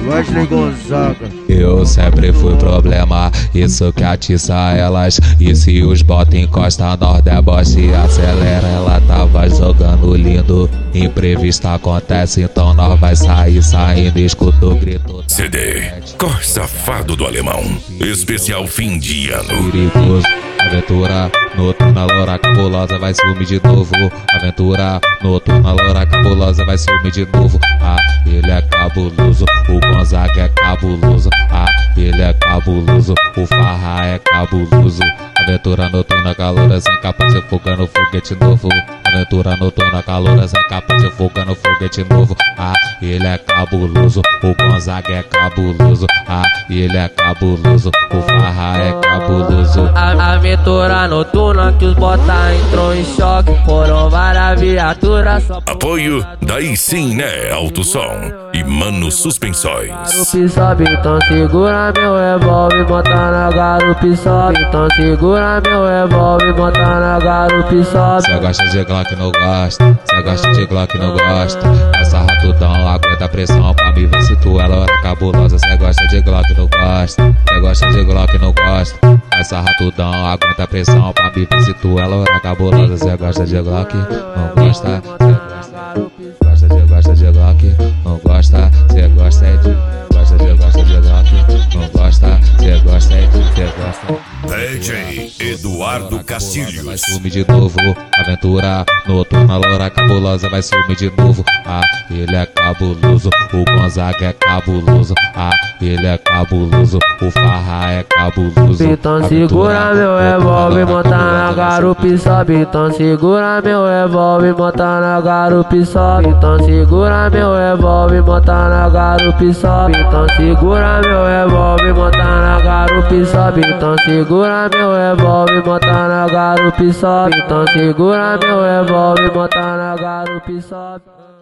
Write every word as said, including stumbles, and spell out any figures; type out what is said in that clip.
Wesley Gonzaga. Eu sempre fui problema, isso que atiça elas. E se os bota encosta, nós deboche e acelera. Ela tava jogando lindo, imprevista acontece, então nós vai sair saindo. Escuta o grito C D Cor Safado do Alemão, especial fim de ano. perigoso. Aventura noturna, loura cabulosa vai sumir de novo. Aventura noturna, loura cabulosa vai sumir de novo. Ah, ele é cabuloso, o Gonzaga é cabuloso. Ah, ele é cabuloso, o Farra é cabuloso. Aventura noturna, caloura sem capa de fuga no foguete novo. Aventura noturna, caloura sem capa de fuga no foguete novo. Ah, ele é cabuloso, o Gonzaga é cabuloso. Ah, ele é cabuloso, o Farra é cabuloso. A aventura noturna que os bota entrou em choque. Foram várias viaturas. Apoio daí sim, né? Alto Som e Mano Suspensões. Garupi sobe, então segura meu revólver, monta na garupi sobe. Então segura meu revólver, monta na garupi sobe. Cê gosta de Glock, não gosta. Cê gosta de Glock, não gosta. Essa ratudão aguenta a pressão pra me ver se tu é loura cabulosa. Cê gosta de Glock, não gosta. Cê gosta de Glock, não gosta. Essa ratudão aguenta a pressão pra me ver se tu é loura cabulosa. Cê gosta de Glock, não gosta. Cê gosta, gosta de, gosta de Glock, não gosta. Cê gosta é de, gosta de, gosta de Glock, não gosta. Cê gosta é de, cê gosta. D J Eduardo Vai Castilhos. sumir de novo, aventura noturna, loura cabulosa vai sumir de novo. Ah, ele é cabuloso, o Gonzaga é cabuloso. Ah, ele é cabuloso, o Farra é cabuloso. Então segura meu revólver, monta na garupi sobe. Então segura meu revólver, monta na garupi sobe. Então segura meu revólver, monta na garupi sobe. Então segura meu revólver, monta na garupi sobe. Então segura meu revólver, monta na garupi sobe. Então segura meu revólver, monta na garupi sobe.